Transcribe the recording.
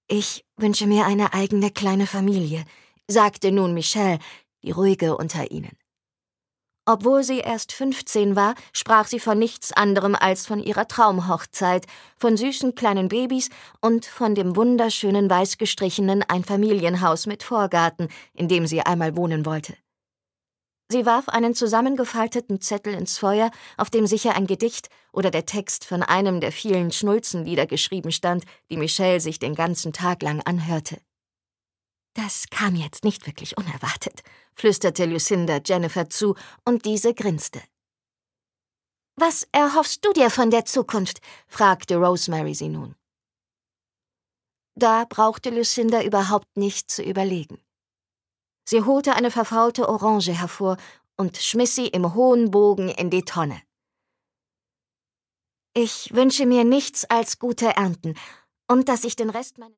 »Ich wünsche mir eine eigene kleine Familie«, sagte nun Michelle, die ruhige unter ihnen. Obwohl sie erst 15 war, sprach sie von nichts anderem als von ihrer Traumhochzeit, von süßen kleinen Babys und von dem wunderschönen weiß gestrichenen Einfamilienhaus mit Vorgarten, in dem sie einmal wohnen wollte. Sie warf einen zusammengefalteten Zettel ins Feuer, auf dem sicher ein Gedicht oder der Text von einem der vielen Schnulzenlieder geschrieben stand, die Michelle sich den ganzen Tag lang anhörte. »Das kam jetzt nicht wirklich unerwartet«, flüsterte Lucinda Jennifer zu, und diese grinste. »Was erhoffst du dir von der Zukunft?« fragte Rosemary sie nun. Da brauchte Lucinda überhaupt nicht zu überlegen. Sie holte eine verfaulte Orange hervor und schmiss sie im hohen Bogen in die Tonne. »Ich wünsche mir nichts als gute Ernten und dass ich den Rest meines